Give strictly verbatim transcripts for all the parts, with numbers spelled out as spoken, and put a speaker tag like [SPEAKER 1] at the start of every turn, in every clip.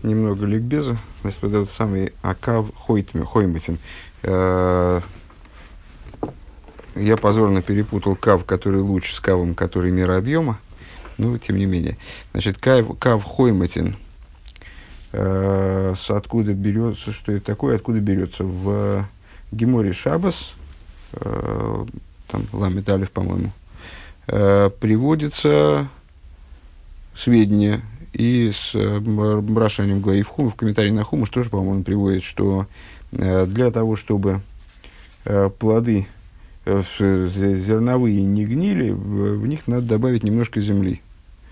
[SPEAKER 1] немного ликбеза. Значит, вот этот самый Акав Хойматин. Я позорно перепутал Кав, который луч, с Кавом, который мера объема. Ну, тем не менее. Значит, Кав, Кав Хойматин. С откуда берется, что это такое, откуда берется? В Геморе Шабас, там Ламет Алеф, по-моему, приводится сведения, и с Рашанием Глаи в Хум, в комментарии на Хумуш тоже, по-моему, приводит, что для того, чтобы плоды зерновые не гнили, в них надо добавить немножко земли.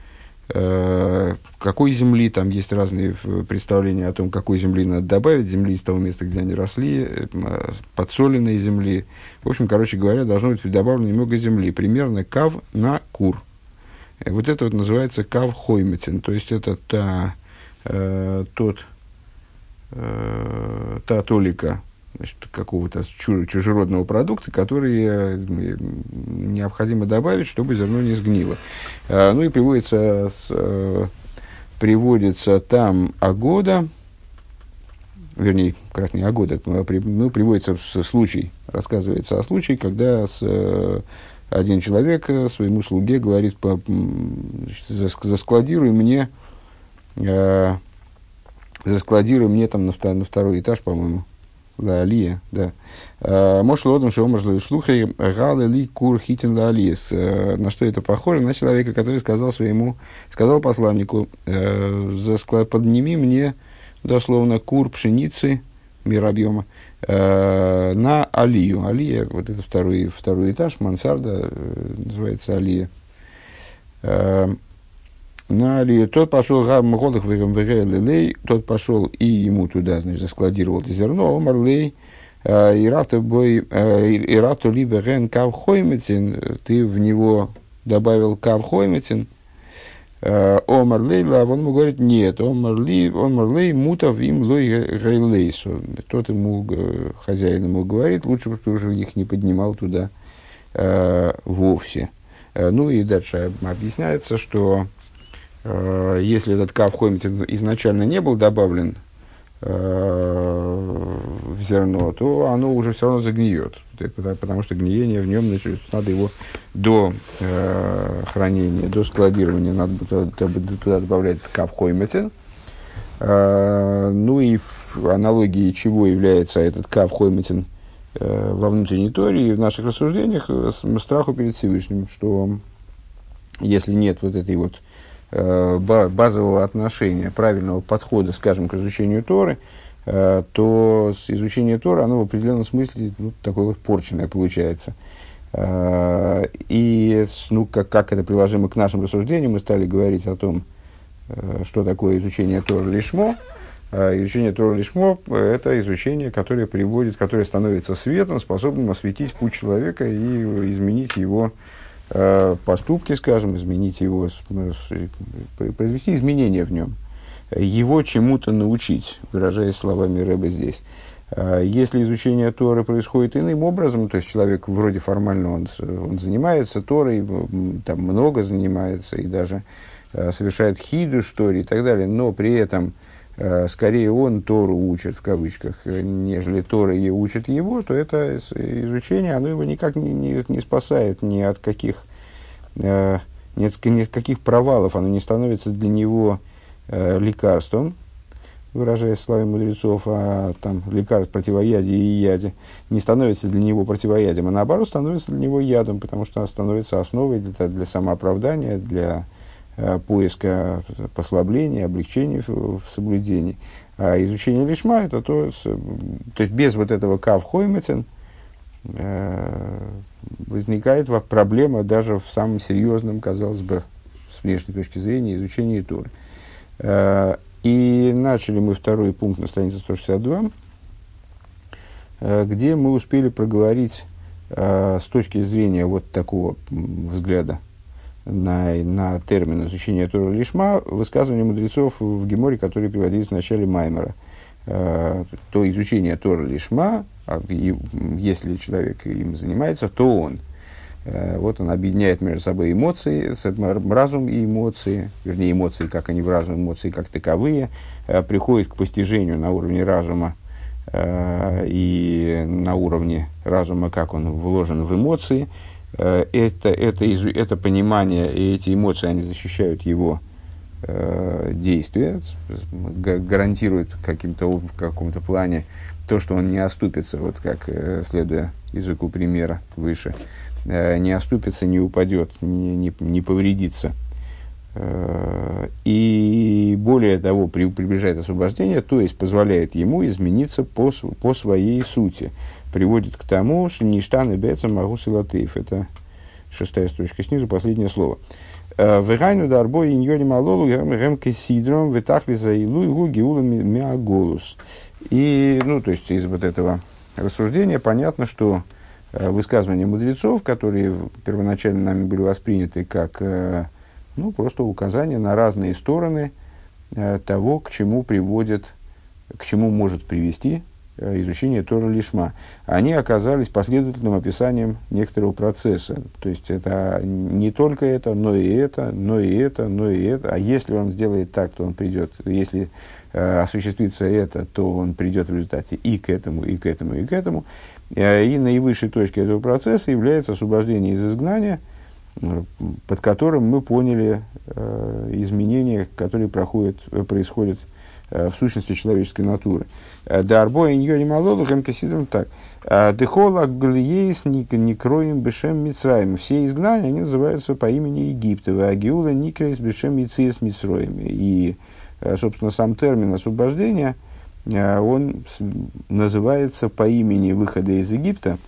[SPEAKER 1] Какой земли, там есть разные представления о том, какой земли надо добавить, земли из того места, где они росли, подсоленной земли. В общем, короче говоря, должно быть добавлено немного земли, примерно кав на кур. Вот это вот называется кав хойматин, то есть это та, э, тот, э, та толика, значит, какого-то чужеродного продукта, который э, необходимо добавить, чтобы зерно не сгнило. Э, ну и приводится, с, э, приводится там агода, вернее, как раз не агода, ну, приводится случай, рассказывается о случае, когда с, э, один человек своему слуге говорит: по, значит, заскладируй мне, э, заскладируй мне там на, втор, на второй этаж, по-моему, ла алия, да. Мош лодом шоумаш шлухай галы ли кур хитин ла алиес. На что это похоже? На человека, который сказал своему, сказал посланнику: подними мне, дословно, кур пшеницы, мир объема, на алию. Алия, вот это второй, второй этаж, мансарда, называется алия. На алию. Тот пошел, тот пошел и ему туда, значит, заскладировал это зерно, омарлей, и рату либо ген кав хойматин, ты в него добавил кав хойматин, Омар Лейла, он ему говорит: нет, Омар Лей мутав им лой гейлейсу. Тот ему, хозяин ему говорит: лучше бы ты уже их не поднимал туда э, вовсе. Э, ну и дальше объясняется, что э, если этот кав хойматин изначально не был добавлен э, в зерно, то оно уже все равно загниет. Потому что гниение в нем, значит, надо его до э, хранения, до складирования, надо туда, туда добавлять кав хойматин. Э, ну и в аналогии чего является этот кав хойматин э, во внутренней Торе и в наших рассуждениях, страху перед Всевышним, что если нет вот этой вот э, базового отношения, правильного подхода, скажем, к изучению Торы, то изучение Тора, оно в определенном смысле, ну, такое вот порченное получается. И ну, как, как это приложимо к нашим рассуждениям, мы стали говорить о том, что такое изучение Тора лишмо. Изучение Тора лишмо – это изучение, которое приводит, которое становится светом, способным осветить путь человека и изменить его поступки, скажем, изменить его, произвести изменения в нем. Его чему-то научить, выражаясь словами Рэбе здесь. Если изучение Торы происходит иным образом, то есть человек вроде формально он, он занимается Торой, там много занимается и даже совершает хидуш Торе и так далее, но при этом скорее он Тору учит, в кавычках, нежели Тора и учит его, то это изучение, оно его никак не, не, не спасает ни от каких, ни от, ни от каких провалов, оно не становится для него лекарством, выражаясь словами мудрецов, а там лекарств, противоядие и яде, не становится для него противоядием, а наоборот становится для него ядом, потому что она становится основой для, для самооправдания, для э, поиска послабления, облегчения в, в соблюдении. А изучение лишма, это то, с, то есть без вот этого кав хойматин э, возникает проблема даже в самом серьезном, казалось бы, с внешней точки зрения, изучении Торы. И начали мы второй пункт на странице сто шестьдесят два, где мы успели проговорить с точки зрения вот такого взгляда на, на термин изучения Торы лишма высказывания мудрецов в Геморе, которые приводились в начале Маймера. То изучение Торы лишма, если человек им занимается, то он Вот он объединяет между собой эмоции, разум и эмоции, вернее, эмоции, как они в разум, эмоции как таковые, приходит к постижению на уровне разума и на уровне разума, как он вложен в эмоции. Это, это, это понимание и эти эмоции, они защищают его действия, гарантируют каким-то, в каком-то плане то, что он не оступится, вот как, следуя языку примера выше, не оступится, не упадет, не, не, не повредится. И более того, при, приближает освобождение, то есть позволяет ему измениться по, по своей сути. Приводит к тому, что ништан и бецам магус и латыев. Это шестая строчка снизу, последнее слово. Вегайну дарбо и ньоли малолу гемке сидром витахли за илу игу геула миаголус. И, ну, то есть, из вот этого рассуждения понятно, что высказывания мудрецов, которые первоначально нами были восприняты как, ну, просто указания на разные стороны того, к чему приводит, к чему может привести изучение Тора Лишма, они оказались последовательным описанием некоторого процесса. То есть, это не только это, но и это, но и это, но и это. А если он сделает так, то он придет, если э, осуществится это, то он придет в результате и к этому, и к этому, и к этому. И наивысшей точкой этого процесса является освобождение из изгнания, под которым мы поняли э, изменения, которые проходят, происходят в сущности человеческой натуры. Дарбо и ньоли малолу хэмкасидром так. Дехола глиейс никроем бешем мицраем. Все изгнания, они называются по имени Египта. А геула никрейс бешем мициес мицроем. И, собственно, сам термин освобождения, он называется по имени выхода из Египта,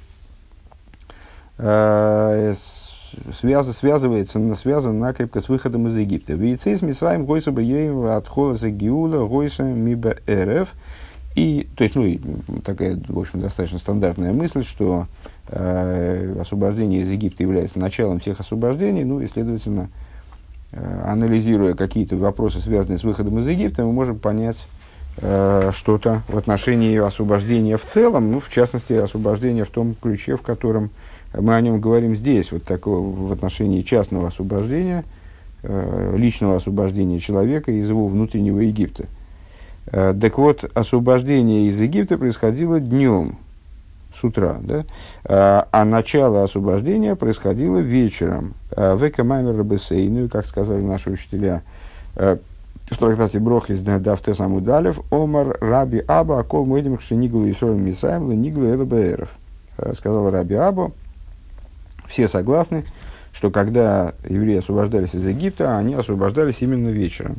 [SPEAKER 1] Связ, связывается, связан накрепко с выходом из Египта. Вейцейс мисраим гойса баеем от холоса гиула гойса миба эрев. И, то есть, ну, и такая, в общем, достаточно стандартная мысль, что э, освобождение из Египта является началом всех освобождений, ну, и, следовательно, э, анализируя какие-то вопросы, связанные с выходом из Египта, мы можем понять э, что-то в отношении освобождения в целом, ну, в частности, освобождения в том ключе, в котором мы о нем говорим здесь, вот такого, в отношении частного освобождения, э, личного освобождения человека из его внутреннего Египта. Э, так вот, освобождение из Египта происходило днем, с утра, да? э, а начало освобождения происходило вечером. Века маймер рабесейну, как сказали наши учителя э, в трактате Брохис Дафте Самудалев, Омар Раби Аба, Акол Мойдим Кшениглу и Сорем Мисаем, Ниглу Элабаэров. Сказал Раби Абу, все согласны, что когда евреи освобождались из Египта, они освобождались именно вечером.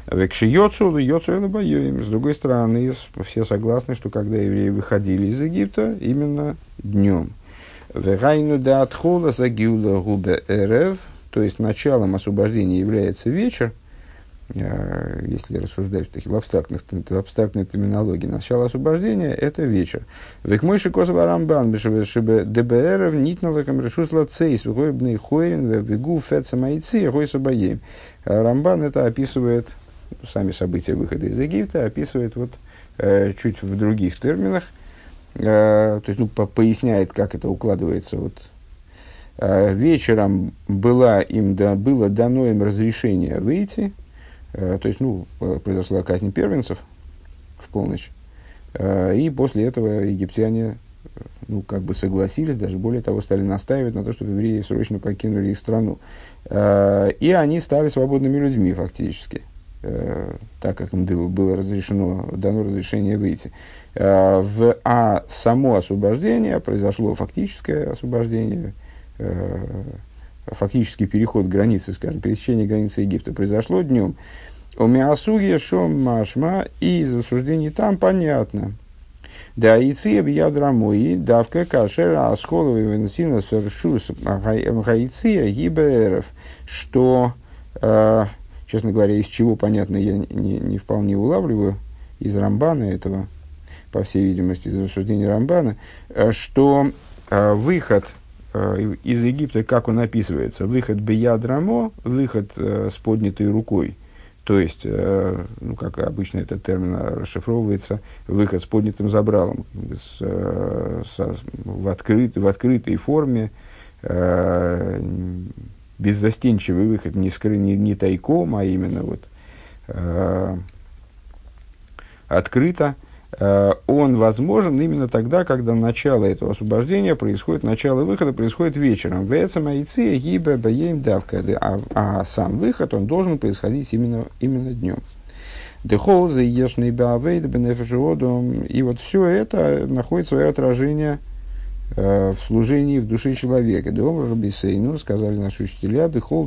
[SPEAKER 1] С другой стороны, все согласны, что когда евреи выходили из Египта, именно днем. То есть началом освобождения является вечер, если рассуждать в, таких, в, абстрактных, в абстрактной терминологии. Начало освобождения – это вечер. Век мой шикосова рамбан, чтобы ДБР нитналаком решусла цейс, выгойбный хойрин, вегу фет самайци, гой сабаем. Рамбан это описывает, сами события выхода из Египта, описывает вот, э, чуть в других терминах, э, то есть, ну, по поясняет, как это укладывается. Вот. Э, вечером была им, да, было дано им разрешение выйти. То есть, ну, произошла казнь первенцев в полночь, и после этого египтяне, ну, как бы согласились, даже более того, стали настаивать на то, чтобы евреи срочно покинули их страну. И они стали свободными людьми фактически, так как им было разрешено, дано разрешение выйти. А само освобождение, произошло фактическое освобождение, фактический переход границы, скажем, пересечение границы Египта произошло днем. У Миасуги шом машма, и из осуждений там понятно. Да, и ция бьядрамуи, давка кашера асхоловый венсина соршус хаиция гиберов, что, э, честно говоря, из чего понятно, я не, не вполне улавливаю, из Рамбана этого, по всей видимости, из рассуждения Рамбана, э, что э, выход из Египта, как он описывается, выход бияд-рамо, выход э, с поднятой рукой, то есть, э, ну, как обычно этот термин расшифровывается, выход с поднятым забралом, с, э, со, в, открыт, в открытой форме, э, беззастенчивый выход не, скры, не, не тайком, а именно вот, э, открыто, э, он возможен именно тогда, когда начало этого освобождения происходит, начало выхода происходит вечером. А, а сам выход, он должен происходить именно, именно днем. И вот все это находит свое отражение э, в служении в душе человека. Ну, сказали наши учителя,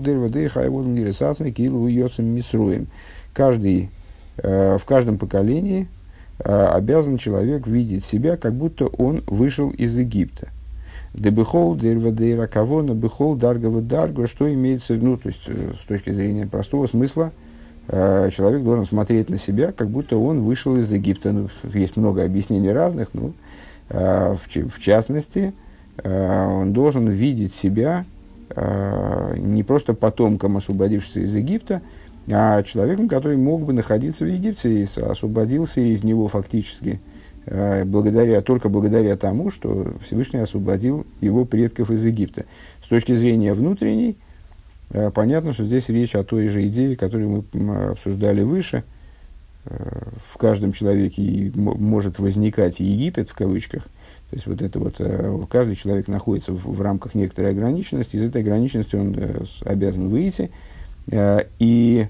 [SPEAKER 1] каждый, э, в каждом поколении э, обязан человек видеть себя, как будто он вышел из Египта. Дебехол, дервадейра, кавона, бехол, даргава, дарга, что имеется, ну, то есть, э, с точки зрения простого смысла, человек должен смотреть на себя, как будто он вышел из Египта. Ну, есть много объяснений разных, но в, в частности, он должен видеть себя не просто потомком, освободившегося из Египта, а человеком, который мог бы находиться в Египте и освободился из него фактически благодаря, только благодаря тому, что Всевышний освободил его предков из Египта. С точки зрения внутренней, понятно, что здесь речь о той же идее, которую мы обсуждали выше. В каждом человеке может возникать Египет, в кавычках. То есть, вот это вот, каждый человек находится в, в рамках некоторой ограниченности. Из этой ограниченности он обязан выйти. И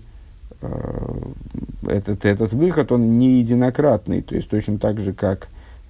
[SPEAKER 1] этот, этот выход, он не единократный. То есть, точно так же, как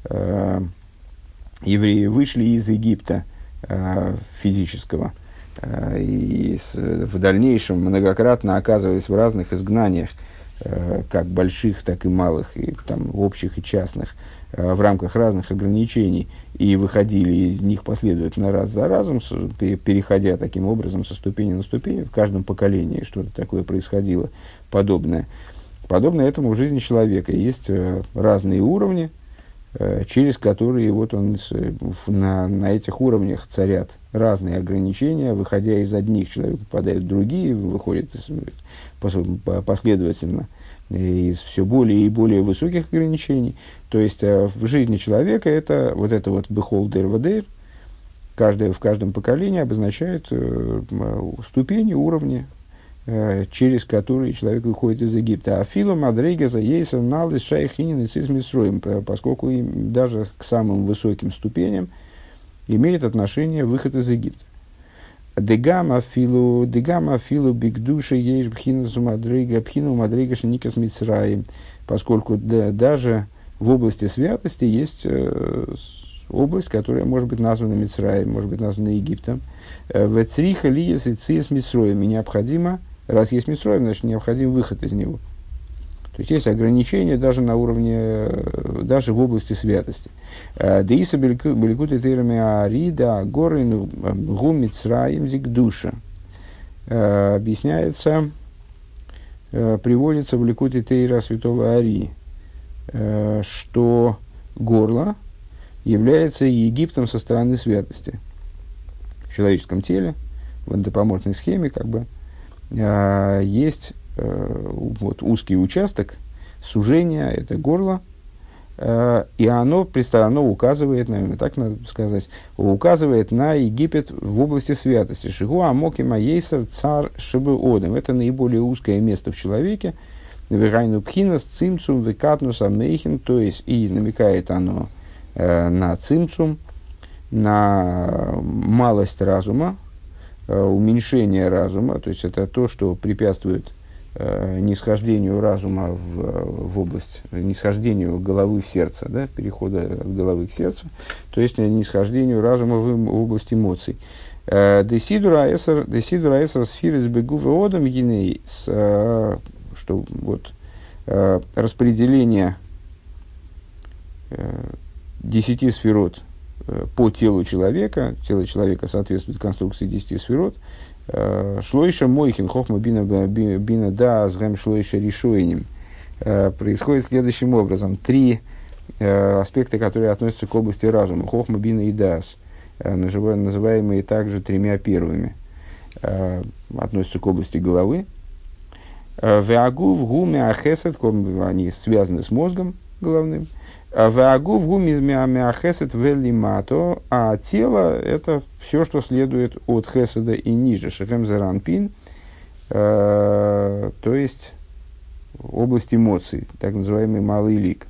[SPEAKER 1] евреи вышли из Египта физического, и в дальнейшем многократно оказывались в разных изгнаниях, как больших, так и малых, и там, общих и частных, в рамках разных ограничений, и выходили из них последовательно раз за разом, переходя таким образом со ступени на ступень, в каждом поколении что-то такое происходило подобное. Подобно этому в жизни человека есть разные уровни, через которые вот он, на, на этих уровнях царят разные ограничения. Выходя из одних, человек попадает в другие, выходит последовательно из все более и более высоких ограничений. То есть в жизни человека это вот это вот бехол дер вадер, каждое в каждом поколении обозначает ступени, уровни, через которые человек выходит из Египта. А филу мадрейга за ейсер налис шайхинин и цис митсроим, поскольку им даже к самым высоким ступеням имеет отношение выход из Египта. Дегама филу дегама филу бигдуши ейш бхинасу мадрейга бхину мадрейга шеникас митсраим, поскольку да, даже в области святости есть э, область, которая может быть названа Митсраим, может быть названа Египтом. Вецриха лиес и цис митсроим, и необходимо, раз есть Митсроим, значит необходим выход из него. То есть есть ограничения даже на уровне, даже в области святости. Деиса беликут и тейрами арида горин гу Митсраим зик душа. Объясняется, приводится в Ликут и Тейра святого Арии, что горло является Египтом со стороны святости. В человеческом теле, в антропоморфной схеме, как бы, э, есть э, вот, узкий участок сужения, это горло, э, и оно, оно указывает, наверное, так надо сказать, указывает на Египет в области святости. Шигу амоки маейсер цар шибеодем. Это наиболее узкое место в человеке. Вегайну пхинас цимцум векатнус амейхин, то есть, и намекает оно на цимцум, на малость разума, уменьшение разума, то есть это то, что препятствует нисхождению разума в, в область, нисхождению головы в сердце, да, перехода от головы к сердцу, то есть нисхождению разума в, в область эмоций. Десидура эсер сфирис бегу веодам гиней, что вот распределение десяти сферот по телу человека, тело человека соответствует конструкции десяти сферот, шлойша мойхин хохма бина бина да азгэм шлойша решойним. Происходит следующим образом. Три аспекта, которые относятся к области разума. Хохма бина и дас, называемые также тремя первыми, относятся к области головы. Веагу в гуме ахесет, они связаны с мозгом. головным. Ваагув гумизмяхесет велимато, а тело это все, что следует от хеседа и ниже. Шехем заранпин, то есть область эмоций, так называемый малый лик.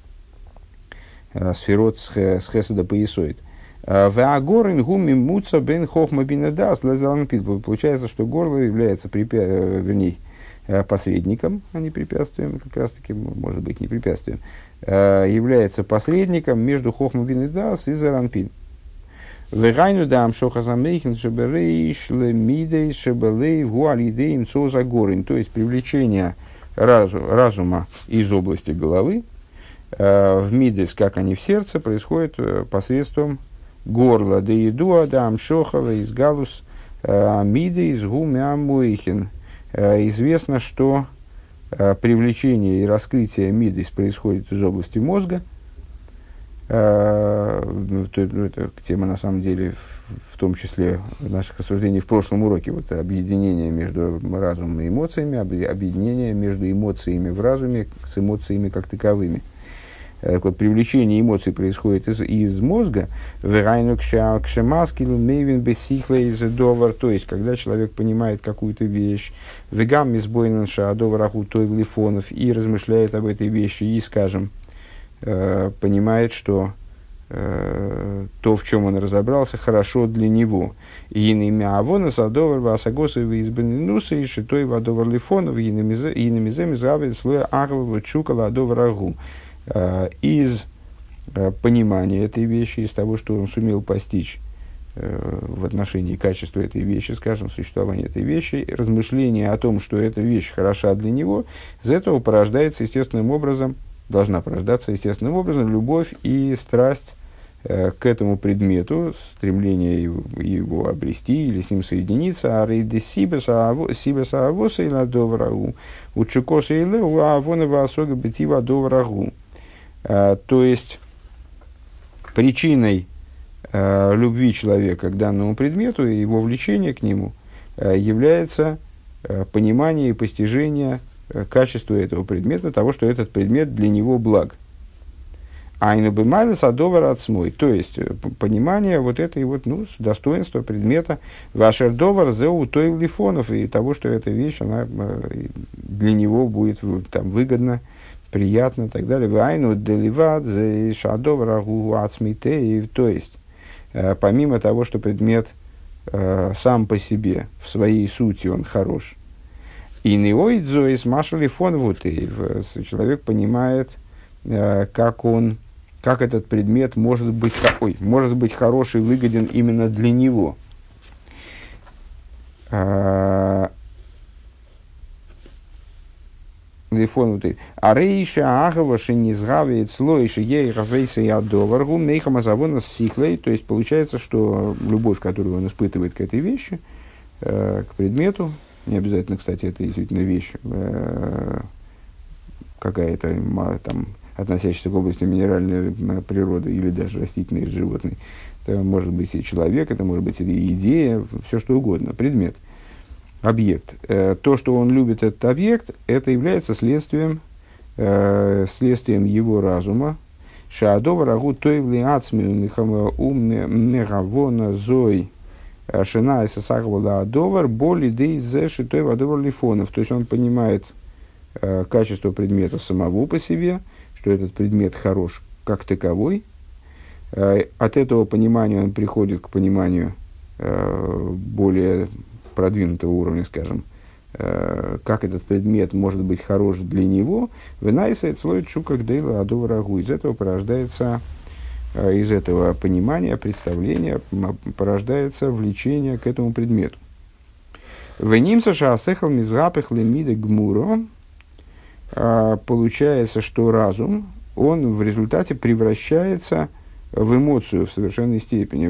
[SPEAKER 1] Сферот с хеседа поясоид. Ваагорин гуми муца бен хохма бинедас лазаранпин. Получается, что горло является препя... вернее, посредником, а не препятствием, как раз таки, может быть, не препятствием, является посредником между хохма бинедас и заранпин. Вегайну дам шохазамейхин шеберей шлемидей шебелей гуалидеем цозагорин. То есть привлечение разу, разума из области головы в мидес, как они в сердце, происходит посредством горла. Да еду адам шохава из галус мидей из гумямуихин. Известно, что привлечение и раскрытие мидис происходит из области мозга. Это тема, на самом деле, в том числе наших рассуждений в прошлом уроке. Вот объединение между разумом и эмоциями, объединение между эмоциями в разуме с эмоциями как таковыми. Так вот, привлечение эмоций происходит из, из мозга, то есть, когда человек понимает какую-то вещь, и размышляет об этой вещи, и, скажем, понимает, что то, в чем он разобрался, хорошо для него. И имя Авона Садовар Васагосовы из Бенинуса и Шитой Вадовар Лифонов и намизем изравит слоя Агова Чукала Адоварагу. Из понимания этой вещи, из того, что он сумел постичь в отношении качества этой вещи, скажем, существования этой вещи, размышления о том, что эта вещь хороша для него, из этого порождается естественным образом, должна порождаться естественным образом любовь и страсть к этому предмету, стремление его, его обрести или с ним соединиться. А рейды сибеса авоса и ладоврагу, учукоса и леу, а авонова осога бетива доврагу. То есть, причиной э, любви человека к данному предмету и его влечения к нему э, является э, понимание и постижение э, качества этого предмета, того, что этот предмет для него благ. Айну бемайле садовар отсмой, то есть понимание вот этой вот, ну, достоинства предмета вашер довар зеу той лифонов и того, что эта вещь, она э, для него будет там выгодна, приятно и так далее. Вайну деливат зе шадовар агу ацмитеев, то есть помимо того, что предмет э, сам по себе в своей сути он хорош. И неоидзо из машали фон вутеев, человек понимает, э, как он как этот предмет может быть, ой, может быть хорош и выгоден именно для него. А рейша агава шинизгавит слоиша ей равейса и адоваргу мейхама завона сихлей, то есть получается, что любовь, которую он испытывает к этой вещи, э, к предмету, не обязательно, кстати, это действительно вещь э, какая-то там относящаяся к области минеральной природы или даже растительной или животной. Это может быть и человек, это может быть и идея, все что угодно, предмет, объект. То, что он любит этот объект, это является следствием, следствием его разума. Шаадова рагу тойвли ацмию мегавона зой шина и сасагвала адовар боли дей зе шитой вадовар лифонов. То есть он понимает качество предмета самого по себе, что этот предмет хорош как таковой. От этого понимания он приходит к пониманию более продвинутого уровня, скажем, как этот предмет может быть хорош для него. Венайсает слой чука гдейла адоварагу. Из этого порождается, из этого понимания, представления порождается влечение к этому предмету. Венимса шаасехал мизгапех лемиде гмуро. Получается, что разум, он в результате превращается в эмоцию в совершенной степени.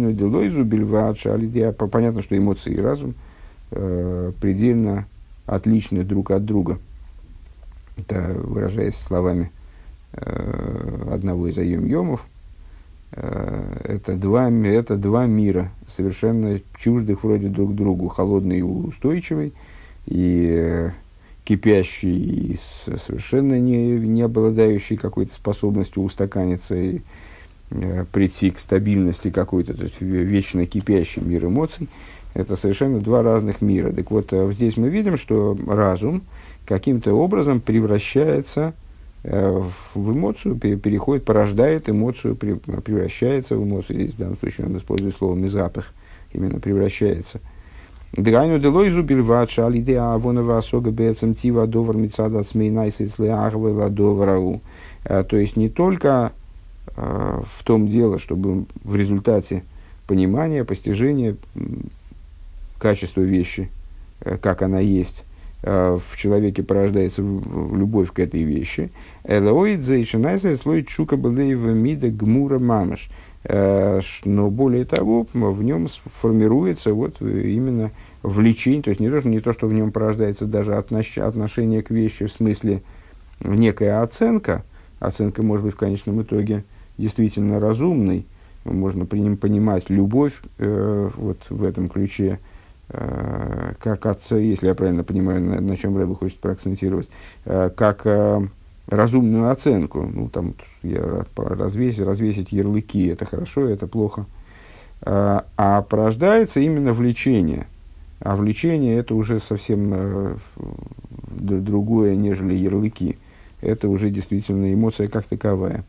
[SPEAKER 1] Понятно, что эмоции и разум э, предельно отличны друг от друга. Это, выражаясь словами э, одного из айом-йомов, э, это, два, это два мира, совершенно чуждых вроде друг другу, холодный и устойчивый, и кипящий и совершенно не, не обладающий какой-то способностью устаканиться и э, прийти к стабильности какой-то, то есть вечно кипящий мир эмоций, это совершенно два разных мира. Так вот, здесь мы видим, что разум каким-то образом превращается э, в эмоцию, переходит, порождает эмоцию, превращается в эмоцию. Здесь в данном случае он использует слово «мизапых», именно превращается. Дгайну делойзу бельватша алидеа авонова асога бецем тива довар мицада смейнайсис леахве ладоварау. То есть не только э, в том дело, чтобы в результате понимания, постижения качества вещи, э, как она есть, э, в человеке порождается в, в любовь к этой вещи. Элоид зайшинайсис слой чука былеева мида гмура мамаш. Но более того, в нем формируется вот именно влечение, то есть не то, что, не то, что в нем порождается даже отнош, отношение к вещи в смысле некая оценка, оценка может быть в конечном итоге действительно разумной, можно при нем понимать любовь э, вот в этом ключе, э, как отца, если я правильно понимаю, на, на чем Рэбе хочет проакцентировать, э, как э, разумную оценку. Ну, там я развесить, развесить ярлыки, это хорошо, это плохо. А, а порождается именно влечение. А влечение это уже совсем э, другое, нежели ярлыки. Это уже действительно эмоция как таковая.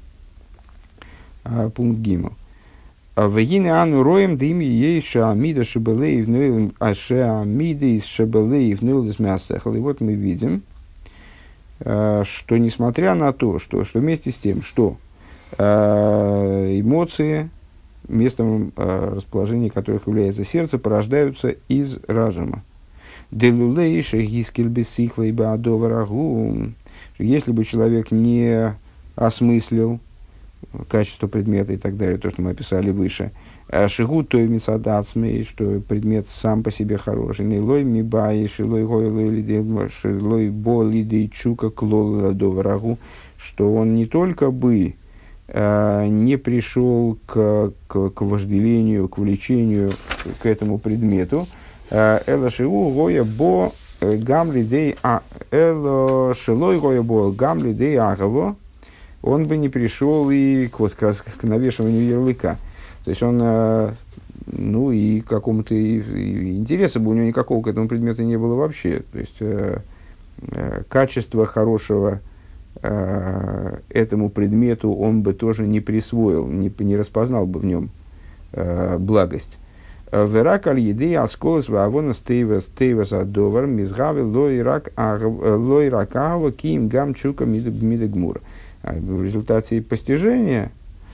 [SPEAKER 1] А, пункт Гимл. Вегине ану роем дими ей шаамида шабелеев нуэлем а шаамида из шабелеев нуэлем мясехал. И вот мы видим, что несмотря на то, что, что вместе с тем, что э, эмоции, местом э, расположения которых является сердце, порождаются из разума. Если бы человек не осмыслил качество предмета и так далее, то, что мы описали выше, шигу той мисадацмей, что предмет сам по себе хороший, не лой мибай, шилой гой лой болидей чука клола до врагу, что он не только бы э, не пришел к, к, к вожделению, к влечению к этому предмету, эла шигу гоя бо гамли дей а эла шилой гоя бо гамли дей агаво, он бы не пришел и к, вот, как раз к навешиванию ярлыка. То есть он, ну, и какому-то и, и интереса бы у него никакого к этому предмету не было вообще. То есть э, э, качество хорошего э, этому предмету он бы тоже не присвоил, не, не распознал бы в нем э, благость. Верак аль еды асколос ваавонас тейвас тейвас адовар мизгави лой рак агава киим гам чука мидагмура. В результате постижения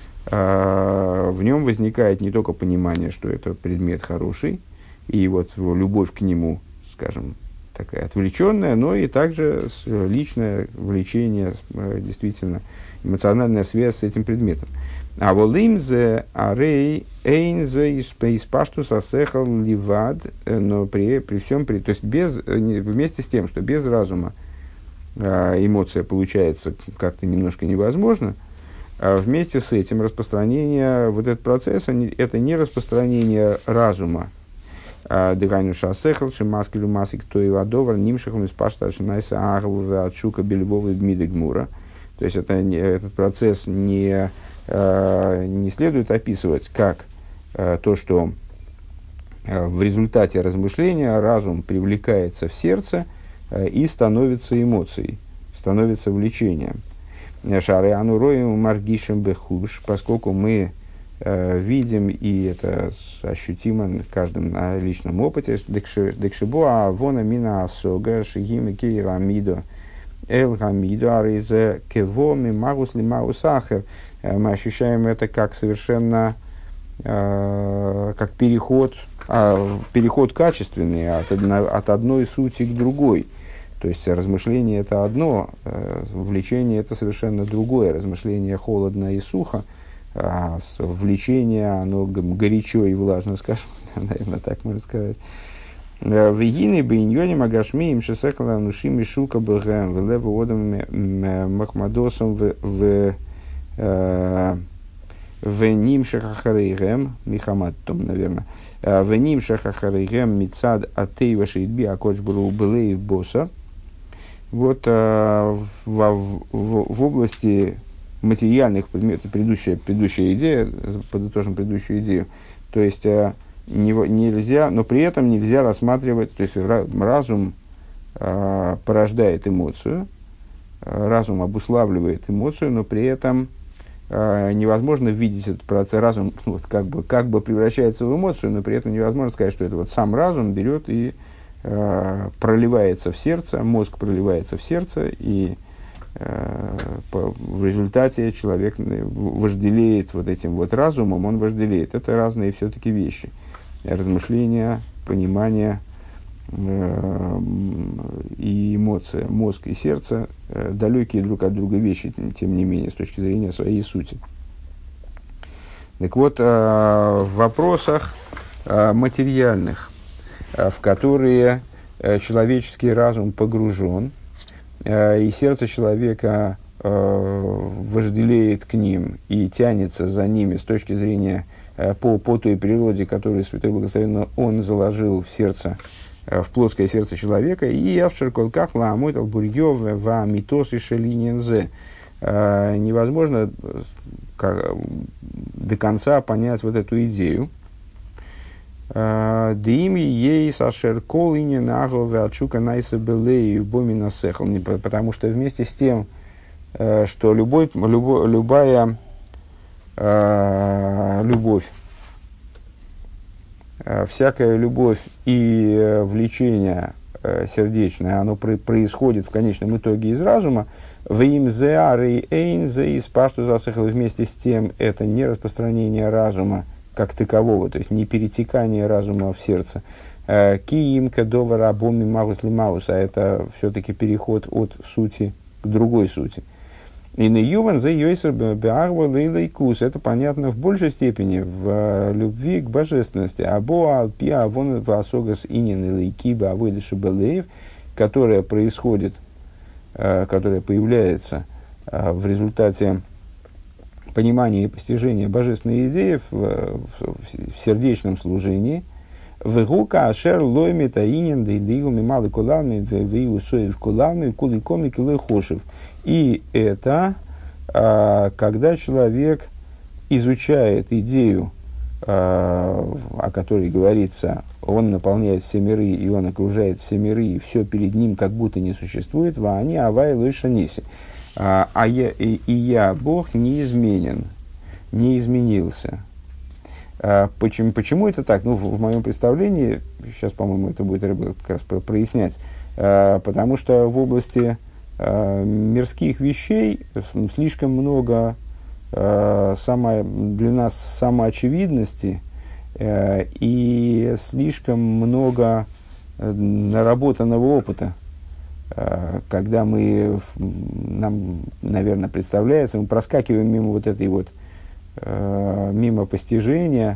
[SPEAKER 1] в нем возникает не только понимание, что это предмет хороший, и вот любовь к нему, скажем, такая отвлеченная, но и также личное влечение, действительно, эмоциональная связь с этим предметом. А волимзе арей эйнзе испаштус асехал ливад, но при, при всем, при, то есть без, вместе с тем, что без разума эмоция получается как-то немножко невозможно, вместе с этим распространение, вот этот процесс, это не распространение разума. Дыганю шасехал, шимаскелю масик, то и вадовар, нимшахом из пашта, шинайса агаву, отшука бельвовы гмидегмура. То есть это, этот процесс не, не следует описывать как то, что в результате размышления разум привлекается в сердце и становится эмоцией, становится влечением. Шары ануроем маргишем бехуш, поскольку мы э, видим, и это ощутимо в каждом на личном опыте, декшибуа вона мина асога шигиме кейрамидо эл гамидо аризе кевоми магус ли маусахер. Мы ощущаем это как совершенно э, как переход, э, переход качественный от, одно, от одной сути к другой. То есть размышление это одно, э, влечение это совершенно другое. Размышление холодно и сухо, а влечение оно горячо и влажно, скажем, наверное, так можно сказать. В Егине бейньоне магашми им шесекала нушим и шука бэгэм в леву одам махмадосом в в нимшахахарейгэм михаматтом, наверное. В нимшахахарейгэм мицад атейва шеидби акодж бру былеев босса. Вот э, в, в, в, в области материальных предметов, предыдущая, предыдущая идея, подытожим предыдущую идею, то есть э, не, нельзя, но при этом нельзя рассматривать, то есть разум э, порождает эмоцию, разум обуславливает эмоцию, но при этом э, невозможно видеть этот процесс. Разум вот, как, бы, как бы превращается в эмоцию, но при этом невозможно сказать, что это вот сам разум берет и э, проливается в сердце, мозг проливается в сердце, и э, по, в результате человек вожделеет вот этим вот разумом, он вожделеет. Это разные все-таки вещи. Размышления, понимание и эмоция, мозг и сердце э, далекие друг от друга вещи, тем, тем не менее, с точки зрения своей сути. Так вот, э, в вопросах э, материальных, э, в которые э, человеческий разум погружен, э, и сердце человека э, вожделеет к ним и тянется за ними с точки зрения э, по, по той природе, которую Святой Благословенный Он заложил в сердце, в плотское сердце человека, и авшер колках ламой талбурьев ва митос и шелинензе. Невозможно как, до конца понять вот эту идею. Дими ей сашер кол и не наго вачука найса белею бомина сехл. Потому что вместе с тем, что любой, любо, любая любовь, всякая любовь и влечение сердечное, оно при, происходит в конечном итоге из разума. Вместе с тем, это не распространение разума как такового, то есть не перетекание разума в сердце. Киимка довара боми магус лимаус, а это все-таки переход от сути к другой сути. И на юван за йойсер беарва лейлайкус. Это понятно в большей степени в любви к божественности. Або алпия авон васогас инин лейкиба авойдыша белеев, которая происходит, которая появляется в результате понимания и постижения божественной идеи в, в, в сердечном служении. Вегука ашер лойми таинин дейдигуми малы кулами веюсоев кулами куликоми килой хошев. И это, а, когда человек изучает идею, а, о которой говорится, он наполняет все миры, и он окружает все миры, и все перед ним как будто не существует, ва они авай лойша ниси. А, а я, и, и я, Бог, неизменен, не изменился. А, почему, почему это так? Ну, в, в моем представлении, сейчас, по-моему, это будет как раз прояснять, а, потому что в области а, мирских вещей слишком много а, само, для нас самоочевидности а, и слишком много наработанного опыта. Когда мы, нам, наверное, представляется, мы проскакиваем мимо вот этой вот, э, мимо постижения,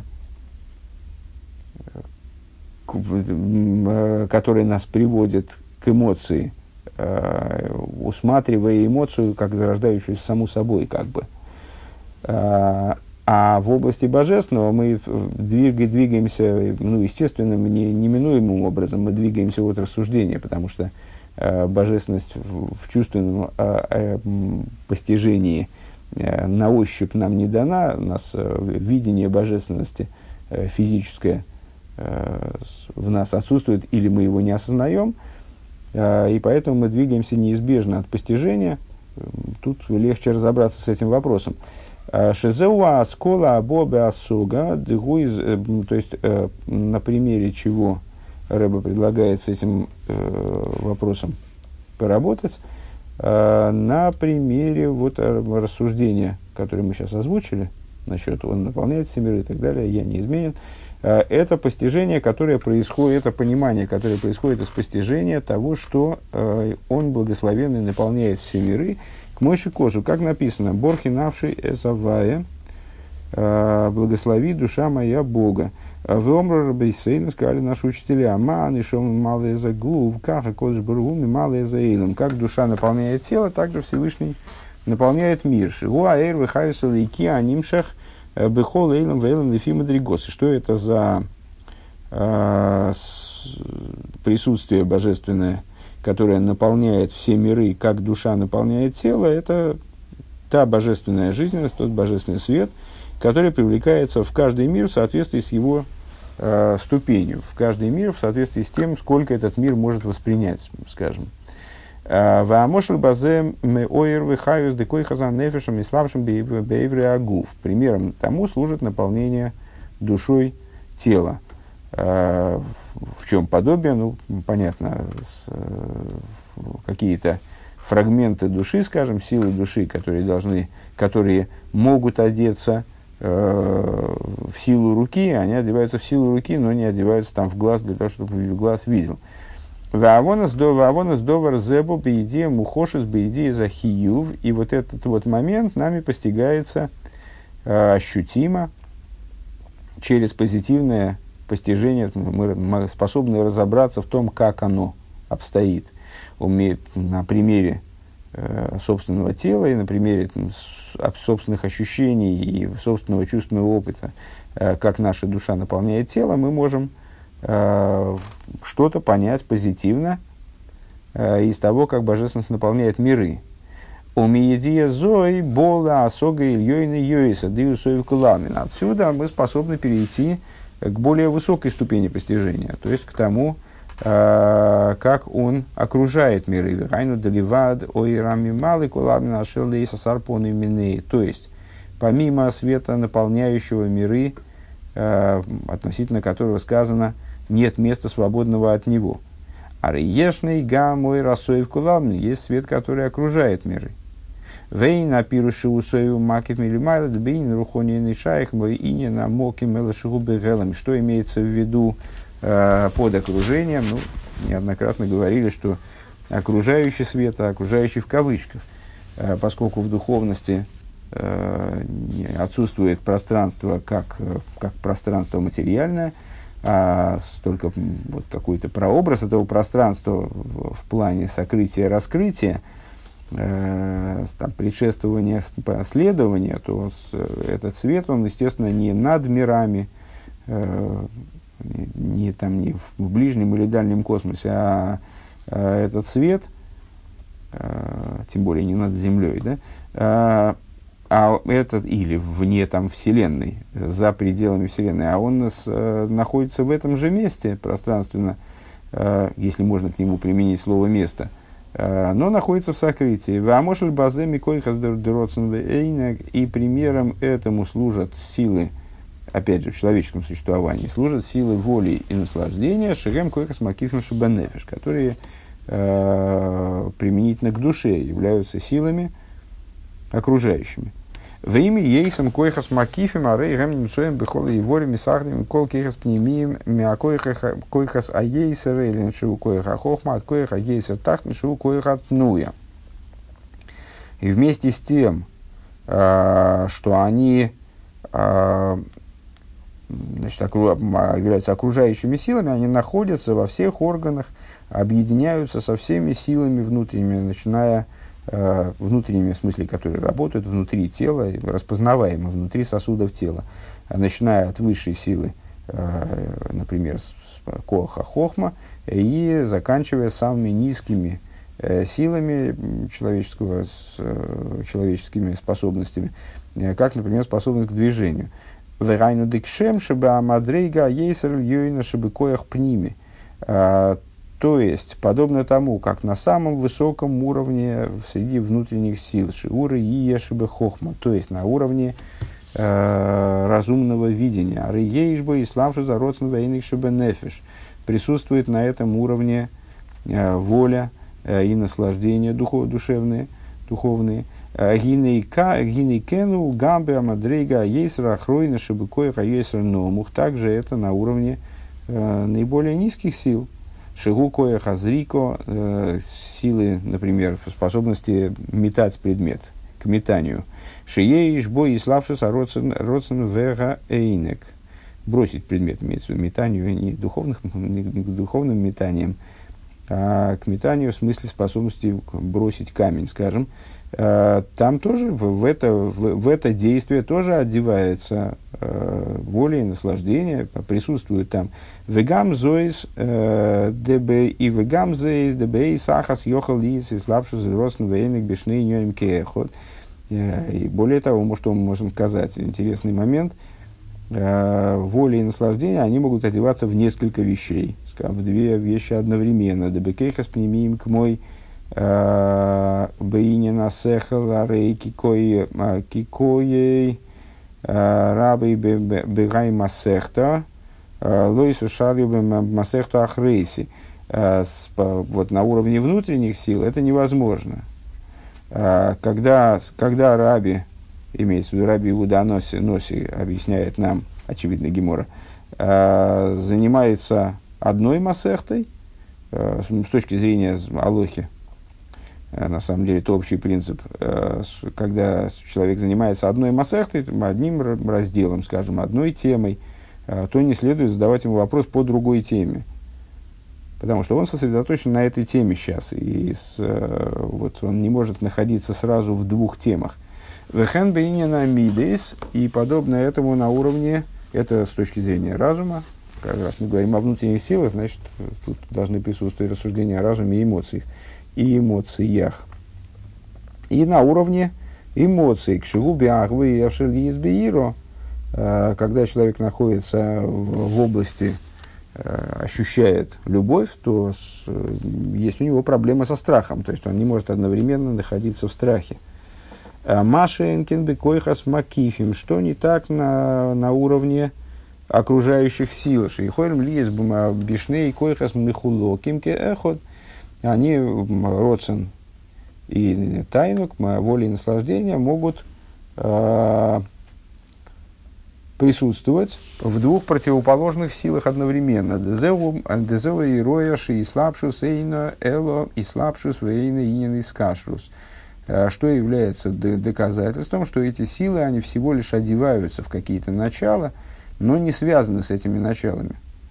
[SPEAKER 1] э, которое нас приводит к эмоции, э, усматривая эмоцию как зарождающуюся саму собой, как бы. Э, а в области божественного мы двиг, двигаемся, ну, естественным, не, неминуемым образом, мы двигаемся от рассуждения, потому что божественность в, в чувственном э, э, постижении э, на ощупь нам не дана, у нас э, видение божественности э, физическое э, в нас отсутствует, или мы его не осознаем, э, и поэтому мы двигаемся неизбежно от постижения. Тут легче разобраться с этим вопросом. Шезеуа скола абобе асуга, то есть э, на примере чего Рэбе предлагает с этим э, вопросом поработать, э, на примере вот, рассуждения, которое мы сейчас озвучили, насчет он наполняет все миры и так далее, я не изменен. Э, это постижение, которое происходит, это понимание, которое происходит из постижения того, что э, он благословенный наполняет все миры, к Мойше Косу, как написано, «Борхи навши эсавая», «Благослови душа моя Бога». В Омру Рабейсейну сказали наши учителя, «Ман и шом малая загув, каха кодж баруми малая заилом». Как душа наполняет тело, так же Всевышний наполняет мир. «Шигуа эйр вихайса лейки анимшах бехол эйлом вейлом лефи мадригосы». Что это за э, присутствие божественное, которая наполняет все миры, как душа наполняет тело, это та божественная жизненность, тот божественный свет, который привлекается в каждый мир в соответствии с его э, ступенью, в каждый мир в соответствии с тем, сколько этот мир может воспринять, скажем. Примером тому служит наполнение душой тела. В чем подобие? Ну, понятно, с, какие-то фрагменты души, скажем, силы души, которые, должны, которые могут одеться э, в силу руки, они одеваются в силу руки, но не одеваются там в глаз для того, чтобы глаз видел. Ваавонас довар зебу бейди мухошис бейди захиюв. И вот этот вот момент нами постигается э, ощутимо через позитивное постижение. Мы способны разобраться в том, как оно обстоит. Умеет на примере э, собственного тела и на примере там, с, собственных ощущений и собственного чувственного опыта, э, как наша душа наполняет тело, мы можем что-то понять позитивно э, из того, как божественность наполняет миры. Умиедия зой бола осога ильёйна йойса диусоев куламин. Отсюда мы способны перейти к более высокой ступени постижения, то есть к тому, э, как он окружает миры. Райну деливад ойрами малы куламин ашел лейса сарпоны миней. То есть помимо света, наполняющего миры, э, относительно которого сказано нет места свободного от него. А риешный гамой расоев кулабный, есть свет, который окружает миры. Вейн апируши усою макив милимайла дбейн рухонийный шайх мой ине на моки мелашигубы гелами. Что имеется в виду э, под окружением? Ну, неоднократно говорили, что окружающий свет, а окружающий в кавычках, э, поскольку в духовности э, отсутствует пространство как, как пространство материальное, а только вот какой-то прообраз этого пространства в, в плане сокрытия-раскрытия, э, там, предшествования, следования, то с, этот свет, он, естественно, не над мирами, э, не, не, там, не в, в ближнем или дальнем космосе, а э, этот свет, э, тем более не над Землей, да, э, а этот, или вне там Вселенной, за пределами Вселенной, а он нас, э, находится в этом же месте пространственно, э, если можно к нему применить слово «место», э, но находится в сокрытии. И примером этому служат силы, опять же, в человеческом существовании, служат силы воли и наслаждения, шерем койхас макифим шабанефиш, которые э, применительно к душе являются силами окружающими. В имя ейсам койхас макифим, а рей гэм немцоем бихол и ворем и сахдем, кол кейхас пнемием, мя койхас аейсер, или ншиву койха хохма, от койха аейсер тахт, ншиву койха тнуя. И вместе с тем, что они значит, являются окружающими силами, они находятся во всех органах, объединяются со всеми силами внутренними, начиная внутренними, в смысле, которые работают внутри тела, распознаваемы внутри сосудов тела, начиная от высшей силы, например, с колха хохма, и заканчивая самыми низкими силами человеческого, с человеческими способностями, как, например, способность к движению. «Верайну дикшем, чтобы амадрейга ейсер юйна, чтобы коях пними». То есть, подобно тому, как на самом высоком уровне среди внутренних сил, шиуры и ешебе хохма, то есть на уровне э, разумного видения, арыеишбо и славшу за родственного инышебе нефиш, присутствует на этом уровне э, воля э, и наслаждение духов, душевные, духовные. Гинейкену гамбе амадрейга ейсра ахройна шебе коеха ейсра номух, также это на уровне э, наиболее низких сил. Шигу коя хазрико, э, силы, например, способности метать предмет, к метанию. Шиеиш бой и славшус родсен вега эйнек. Бросить предмет, имеется в виду метанию, не, духовных, не духовным метанием, а к метанию в смысле способности бросить камень, скажем. Э, там тоже в, в, это, в, в это действие тоже одевается э, воля и наслаждение присутствуют там. Вегам зоис дб и вегам зоис дб сахас йохал лис и слабшус росн вейник бешный нём кехот. И более того, что мы можем сказать, интересный момент, воля и наслаждение, они могут одеваться в несколько вещей, в две вещи одновременно. Дебекейхас пнемиим к мой бейнина сехал арей кикоей рабей бегай масехта лойсу шарибем масехту ахрейси. Вот на уровне внутренних сил это невозможно. Когда, когда раби, имеется в виду раби Иуда Носи, Носи объясняет нам, очевидно, Гемора, занимается одной масехтой, с точки зрения алохи, на самом деле это общий принцип, когда человек занимается одной масехтой, одним разделом, скажем, одной темой, то не следует задавать ему вопрос по другой теме. Потому что он сосредоточен на этой теме сейчас, и с, вот, он не может находиться сразу в двух темах. Вехен бейнина мидейс, и подобно этому на уровне, это с точки зрения разума, как раз мы говорим о внутренних силах, значит, тут должны присутствовать рассуждения о разуме и эмоциях, и эмоциях. И на уровне эмоций, к шигубе ахвы и авшельгиз беиро, когда человек находится в, в области, ощущает любовь, то с, есть у него проблема со страхом, то есть он не может одновременно находиться в страхе. Машенкин бекойхас макифим, что не так на, на уровне окружающих сил. Шейхойрм лиес бишней койхас михулоким ке эхот. Они, родсен и тайнук, воля и наслаждение, могут э, присутствовать в двух противоположных силах одновременно. Дезева и рояши и слабшус эйно эло и слабшус вейно инин и скашрус. Что является доказательством, что эти силы, они всего лишь одеваются в какие-то начала, но не связаны с этими началами.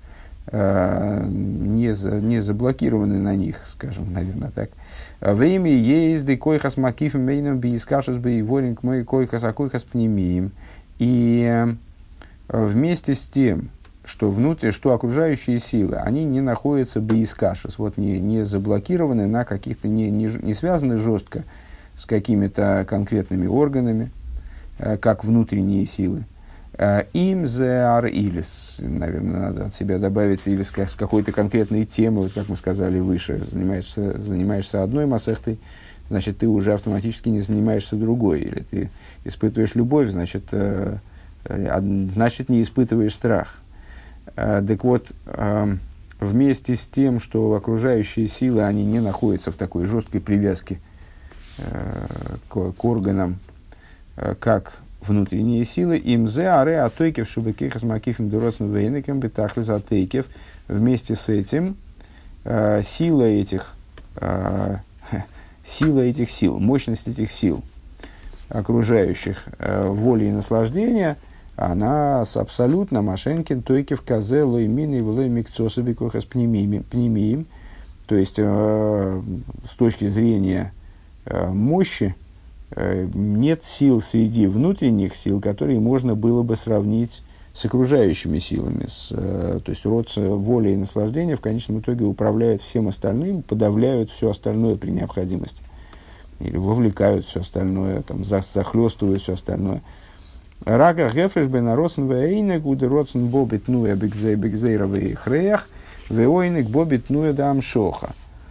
[SPEAKER 1] Не, за, не заблокированы на них, скажем, наверное, так. Время есть койхас макифим мейном биискашус бейворинг мой койхас а койхас пнемиим. И вместе с тем, что внутри, что окружающие силы, они не находятся биискашус, вот не, не заблокированы на каких-то, не, не, не связаны жестко с какими-то конкретными органами, как внутренние силы. Им зеар илис, наверное, надо от себя добавить, или с какой-то конкретной темой, вот как мы сказали выше, занимаешься, занимаешься одной масехтой, значит, ты уже автоматически не занимаешься другой. Или ты испытываешь любовь, значит, э, э, значит не испытываешь страх. Э, так вот, э, вместе с тем, что окружающие силы, они не находятся в такой жесткой привязке э, к, к органам, э, как внутренние силы, им зе аре атойкев шубекехас макифим дуросн вейникем бетахлис атейкев. Вместе с этим э, сила этих э, сила этих сил, мощность этих сил окружающих э, воли и наслаждения, она с абсолютно машенкин тойкев казе лоймин и влой микцоса бекохас пнемиим. То есть э, с точки зрения э, мощи нет сил среди внутренних сил, которые можно было бы сравнить с окружающими силами. С, то есть род воли и наслаждения в конечном итоге управляют всем остальным, подавляют все остальное при необходимости. Или вовлекают все остальное, там, захлестывают все остальное. Рага гефреш бен аросен вейнек уде родсен бобит нуя бигзей бигзейровый хреях вейнек бобит нуя дам шоха.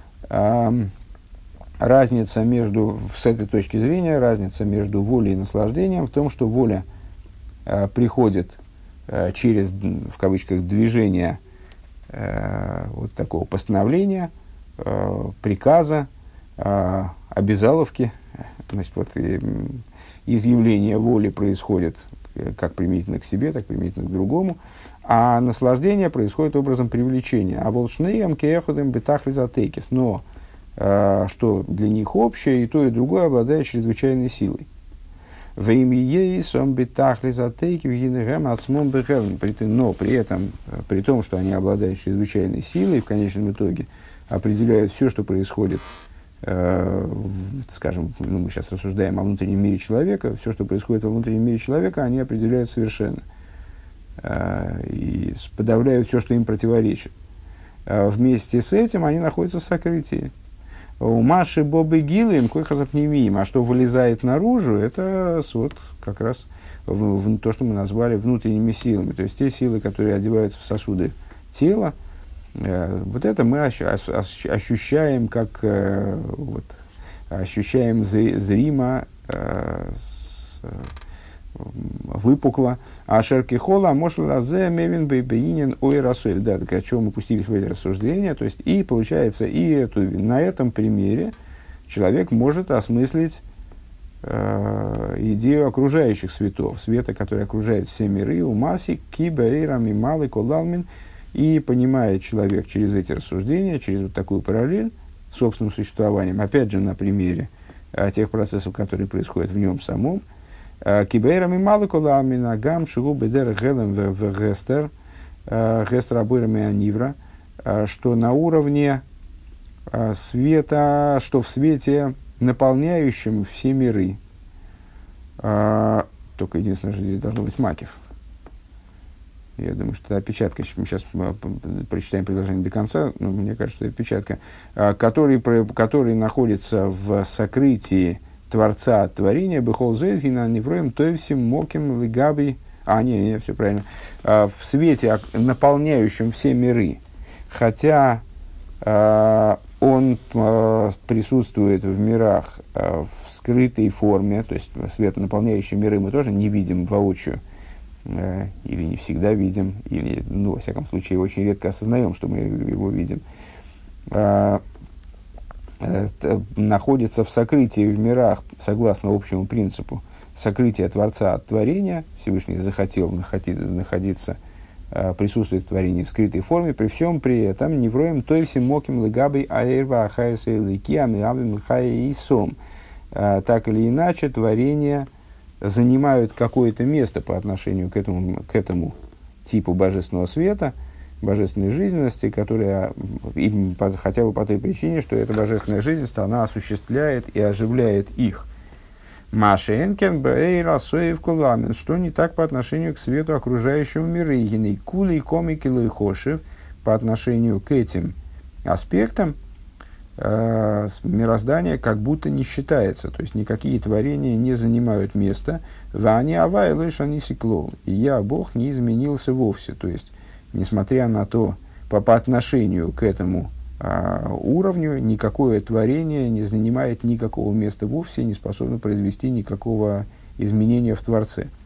[SPEAKER 1] Разница между, с этой точки зрения, разница между волей и наслаждением в том, что воля э, приходит э, через, в кавычках, движение э, вот такого постановления, э, приказа, э, обязаловки. Значит, вот, и, изъявление воли происходит как применительно к себе, так и применительно к другому, а наслаждение происходит образом привлечения. А волшнеем кеходем бетахлизатейкев, но что для них общее, и то, и другое обладает чрезвычайной силой. Но при этом, при том, что они обладают чрезвычайной силой, в конечном итоге определяют все, что происходит, э, скажем, ну, мы сейчас рассуждаем о внутреннем мире человека, все, что происходит во внутреннем мире человека, они определяют совершенно. э, и подавляют все, что им противоречит. Э, вместе с этим они находятся в сокрытии. У Маши Бобы Гилы им койхазап не видим, а что вылезает наружу, это вот как раз в, в, то, что мы назвали внутренними силами, то есть те силы, которые одеваются в сосуды тела. Э, вот это мы ощ, ощ, ощущаем как э, вот, ощущаем зримо, э, с, э, выпукло. А шерки хола мошла зе мевин бейбеинин ой расуэль. Да, так о чем мы пустились в эти рассуждения. То есть, и получается, и эту, на этом примере человек может осмыслить э, идею окружающих светов, света, который окружает все миры, умаси, кибаэйрами, малый, колалмин, и понимает человек через эти рассуждения, через вот такую параллель с собственным существованием, опять же, на примере э, тех процессов, которые происходят в нем самом, кибейрами малыкула аминагам шигу бедер гелем в гестер гестер абойрами анивра, что на уровне света, что в свете, наполняющем все миры. Только единственное, что здесь должно быть макив. Я думаю, что это опечатка. Мы сейчас прочитаем предложение до конца, но мне кажется, что это опечатка. Который, который находится в сокрытии Творца от творения, бехол зезгина невроем тоевсим моким лигаби. А, не, не, все правильно. А, в свете, наполняющем все миры, хотя а, он а, присутствует в мирах а, в скрытой форме, то есть свет, наполняющий миры, мы тоже не видим воочию, а, или не всегда видим, или, ну, во всяком случае, очень редко осознаем, что мы его видим. А, находится в сокрытии в мирах, согласно общему принципу сокрытия Творца от творения. Всевышний захотел находи, находиться, присутствовать в творении в скрытой форме, при всем при этом не вроем той всем моким лыгабой аэрва ахайса и лыкиам и абим хай и сом. Так или иначе, творения занимают какое-то место по отношению к этому, к этому типу божественного света, божественной жизненности, которая, им, хотя бы по той причине, что эта божественная жизненность, она осуществляет и оживляет их. Машенкен бэйра соев куламин, что не так по отношению к свету окружающего мира, и кули комики лойхошев, по отношению к этим аспектам э, мироздание как будто не считается, то есть никакие творения не занимают места. Вани авай лишь они сиклол, и я, Бог, не изменился вовсе, то есть несмотря на то, по, по отношению к этому а, уровню, никакое творение не занимает никакого места вовсе, не способно произвести никакого изменения в Творце.